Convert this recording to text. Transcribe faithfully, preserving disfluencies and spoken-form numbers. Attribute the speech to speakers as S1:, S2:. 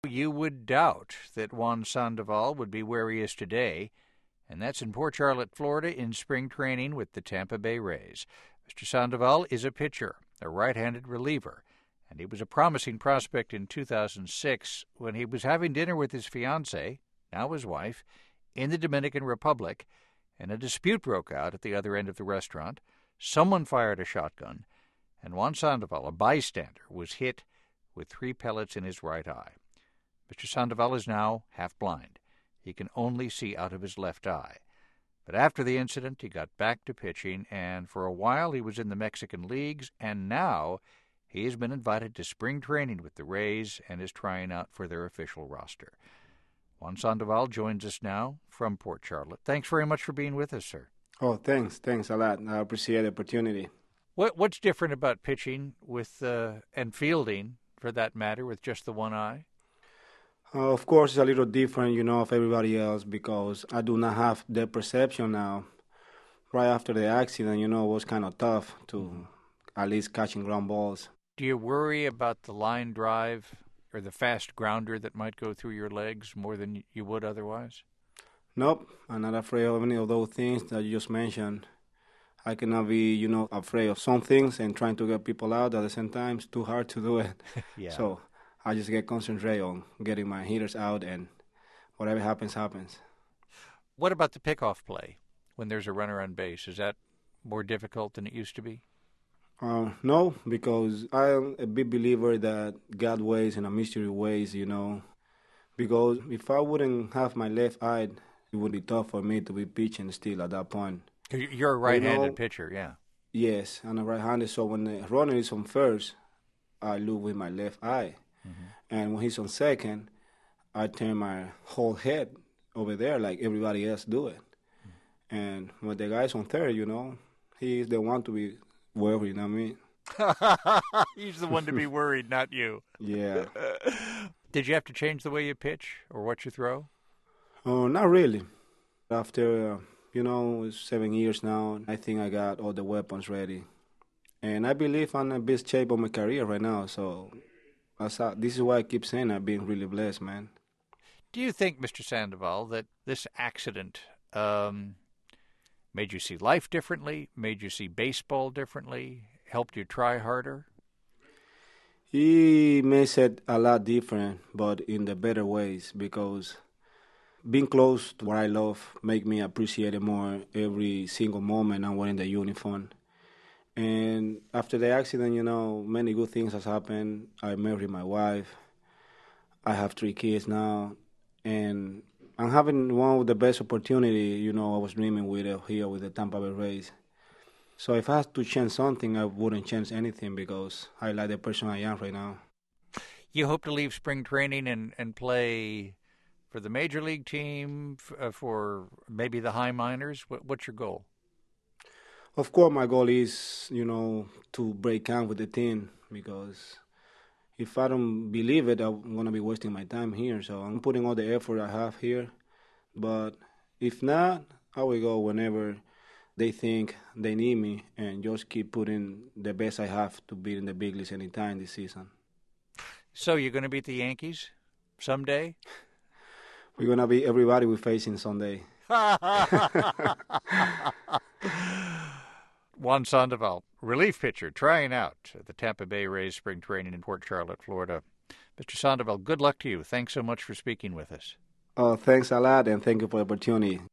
S1: You would doubt that Juan Sandoval would be where he is today, and that's in Port Charlotte, Florida, in spring training with the Tampa Bay Rays. Mister Sandoval is a pitcher, a right-handed reliever, and he was a promising prospect in two thousand six when he was having dinner with his fiancée, now his wife, in the Dominican Republic, and a dispute broke out at the other end of the restaurant. Someone fired a shotgun, and Juan Sandoval, a bystander, was hit with three pellets in his right eye. Mister Sandoval is now half blind. He can only see out of his left eye. But after the incident, he got back to pitching, and for a while he was in the Mexican leagues, and now he has been invited to spring training with the Rays and is trying out for their official roster. Juan Sandoval joins us now from Port Charlotte. Thanks very much for being with us, sir.
S2: Oh, thanks. Thanks a lot. I appreciate the opportunity.
S1: What What's different about pitching with uh, and fielding, for that matter, with just the one eye?
S2: Uh, of course, it's a little different, you know, of everybody else because I do not have the perception now. Right after the accident, you know, it was kind of tough to mm-hmm. at least catching ground balls.
S1: Do you worry about the line drive or the fast grounder that might go through your legs more than you would otherwise?
S2: Nope, I'm not afraid of any of those things that you just mentioned. I cannot be, you know, afraid of some things and trying to get people out at the same time. It's too hard to do it.
S1: Yeah.
S2: So I just get concentrated on getting my hitters out, and whatever happens, happens.
S1: What about the pickoff play when there's a runner on base? Is that more difficult than it used to be?
S2: Uh, no, because I'm a big believer that God ways and a mystery ways, you know. Because if I wouldn't have my left eye, it would be tough for me to be pitching still at that point.
S1: You're a right-handed
S2: you know,
S1: pitcher, yeah.
S2: Yes, I'm a right-handed, so when the runner is on first, I look with my left eye. Mm-hmm. And when he's on second, I turn my whole head over there like everybody else do it. Mm-hmm. And when the guy's on third, you know, he's the one to be worried, you know what I
S1: mean? He's the one to be worried, not you.
S2: Yeah.
S1: Did you have to change the way you pitch or what you throw?
S2: Oh, uh, not really. After, uh, you know, seven years now, I think I got all the weapons ready. And I believe I'm in the best shape of my career right now, so this is why I keep saying I've been really blessed, man.
S1: Do you think, Mister Sandoval, that this accident um, made you see life differently, made you see baseball differently, helped you try harder?
S2: He makes it a lot different, but in the better ways, because being close to what I love make me appreciate it more every single moment I'm wearing the uniform. And after the accident, you know, many good things has happened. I married my wife. I have three kids now. And I'm having one of the best opportunity, you know, I was dreaming with uh, here with the Tampa Bay Rays. So if I had to change something, I wouldn't change anything because I like the person I am right now.
S1: You hope to leave spring training and, and play for the major league team, f- uh, for maybe the high minors? What, what's your goal?
S2: Of course, my goal is, you know, to break camp with the team because if I don't believe it, I'm going to be wasting my time here. So I'm putting all the effort I have here. But if not, I will go whenever they think they need me and just keep putting the best I have to be in the big leagues anytime this season.
S1: So you're going to beat the Yankees someday?
S2: We're going to beat everybody we're facing someday.
S1: Juan Sandoval, relief pitcher, trying out at the Tampa Bay Rays spring training in Port Charlotte, Florida. Mister Sandoval, good luck to you. Thanks so much for speaking with us.
S2: Oh, thanks a lot, and thank you for the opportunity.